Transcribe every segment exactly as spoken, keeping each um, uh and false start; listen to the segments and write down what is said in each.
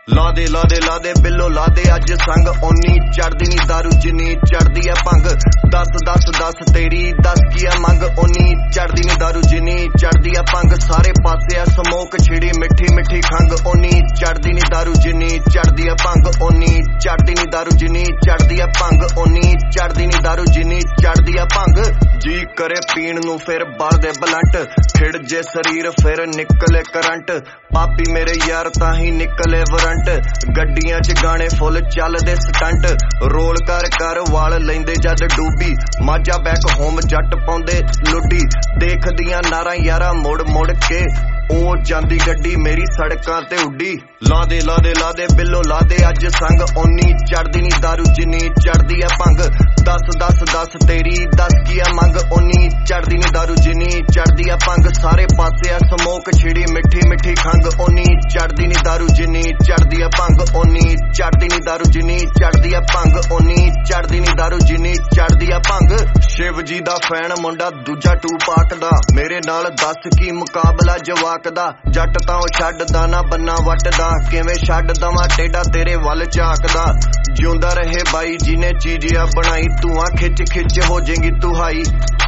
ला दे ला दे ला दे बिल्लो ला दे अज संग ओनी चढ़दी नी दारू जिनी चढ़दी है भंग दस दस दस तेरी दस की है मंग ओनी चढ़दी नी दारू जिनी चढ़दी है भंग सारे पासे है स्मोक छिड़ी मिठी मिठी खंग ओनी चढ़दी नी दारू जिनी चढ़दी है भंग ओनी चढ़दी नी दारू जिनी चढ़दी है भंग ओनी चढ़दी नी दारू जिनी चढ़दी है भंग जी करे पीण नू फिर बाल दे बलंट खिड़ जे शरीर फिर निकले करंट पापी मेरे यार ताही निकले वरंट गड्डियां च गाने फुल चलदे स्टंट रोल कर कर वाल लैंदे जद डूबी माजा बैक होम जट पाउंदे लुड्डी देखदियां नारा यारा मुड़ मुड़ के ओ जांदी गड्डी मेरी सड़कां ते उड्डी ला दे ला दे ला दे बिल्लो ला दे अज संग ओनी चढ़दी नी दारू जिनी चढ़दी है भंग दस दस दस तेरी दस की है मंग ओनी चढ़दी नी दारू जिनी चढ़दी है भंग सारे पासे है स्मोक छिड़ी मिठी मिठी खंग ओनी चढ़दी नी दारू जिनी चढ़दी है भंग ओनी चढ़दी नी दारू जिनी चढ़दी है भंग ओनी चढ़दी नी दारू जिनी चढ़दी है भंग शिव जी दा फैन मुंडा दूजा टू पाक दा मेरे नाल दस की मुकाबला जवाक दा जट तां छड्डदा ना बन्ना वटदा किवें छड्ड दवां टेढ़ा तेरे वल झाकदा जिउंदा रहे बाई जिने चीजिया बनाई तू आ खिच खिच हो जाएगी तू हाई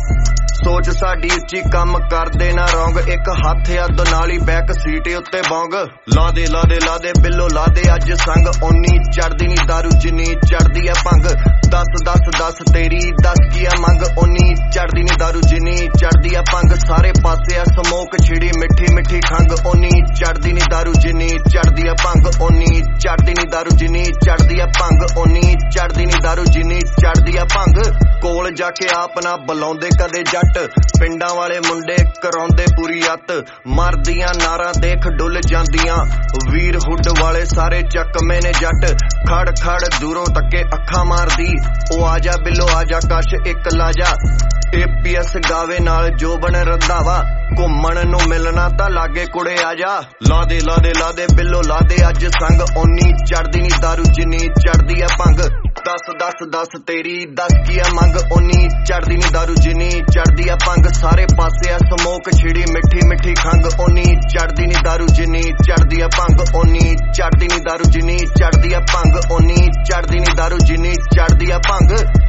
सोच साडी उच्ची कम कर दे ना रौंग एक हथ अद नाली बैक सीट उत्ते बौंग ला दे ला दे ला दे बिल्लो ला दे अज संग ओनी चढ़दी नी दारू जिनी चढ़दी है भंग दस दस दस तेरी दस की है मंग ओनी चढ़दी नी दारू जिनी चढ़दी है भंग सारे पासे है स्मोक छिड़ी मिठी मिठी खंग ओनी चढ़दी नी दारू जिनी चढ़दी है भंग ओनी चढ़दी नी दारू जिनी चढ़दी है भंग ओनी चढ़दी नी दारू जिनी चढ़दी है भंग कोल जाके आप ना बुलाउंदे कदे जट पिंडां वाले मुंडे कराउंदे पूरी अत मरदियां नारा देख डुल जांदियां वीर हुड वाले सारे चकमे ने जट खड़ खड़ दूरों तके अखा मारदी ओ आजा बिल्लो आजा कश एक लाजा एपीएस गावे नाल जो बन रंधावा घुम्मण नू मिलना तां लागे कुड़े आजा ला दे ला दे ला दे बिल्लो ला दे अज संग ओनी चढ़दी नी दारू जिनी चढ़दी है भंग दस दस दस तेरी दस की है मंग ओनी चढ़दी नी दारू जिनी चढ़दी है भंग सारे पासे है स्मोक छिड़ी मिठी मिठी खंग ओनी चढ़दी नी दारू जिनी चढ़दी है भंग ओनी चढ़दी नी दारू जिनी चढ़दी है भंग ओनी चढ़दी नी दारू जिनी चढ़दी है भंग।